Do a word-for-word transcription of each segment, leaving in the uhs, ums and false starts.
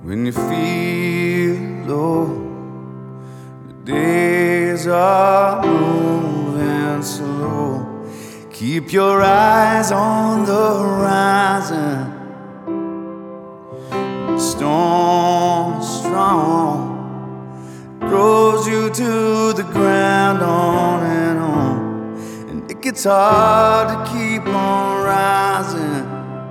When you feel low, the days are moving slow. Keep your eyes on the horizon. The storm strong throws you to the ground on and on, and it gets hard to keep on rising.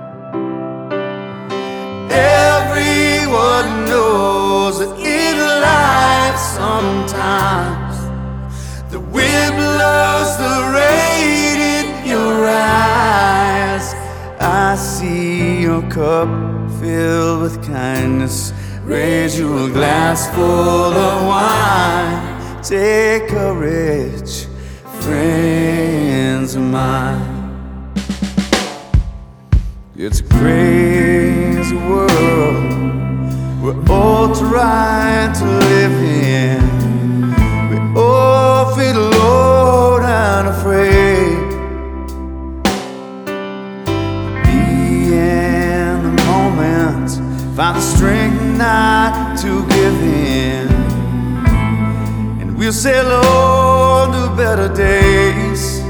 Everyone knows that in life sometimes the wind blows the rain in your eyes. I see your cup filled with kindness. Raise you a glass full of wine. Take courage, friends of mine. It's a crazy world we're all trying to live in. We all feel alone and afraid. Be in the moment, find the strength not to give in, and we'll sail on to better days.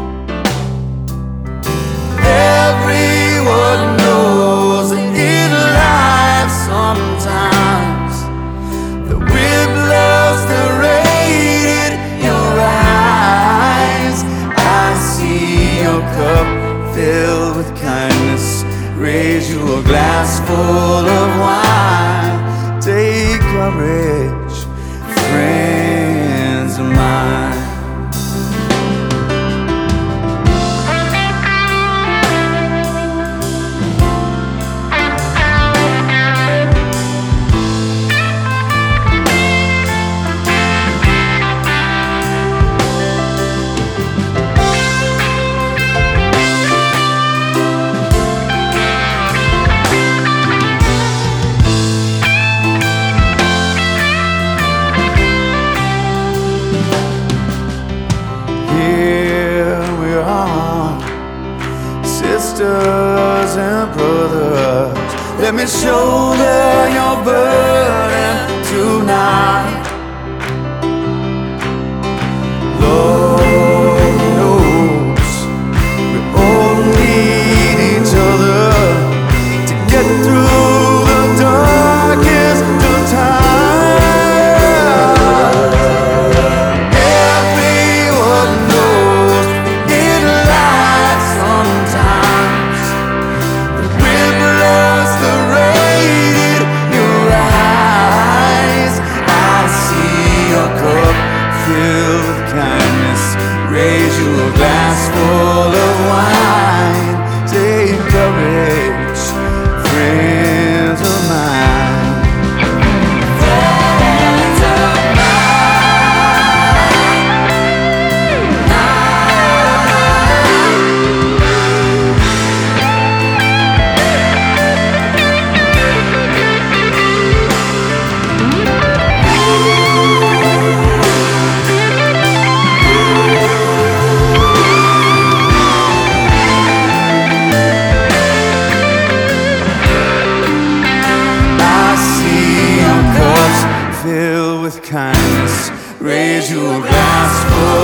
Everyone knows that in life sometimes the wind blows the rain in your eyes. I see your cup filled with kindness. Raise you a glass full of wine. Take courage, friends of mine. Sisters and brothers, let me shoulder your burden tonight. Lord knows we all need each other to get through the darkest of times. Everyone knows in life sometimes the wind blows the rain in your eyes. I see your cup filled with kindness. Raise you a glass full of wine. Take courage, friends of mine. Friends of filled with kindness. Raise you a glass full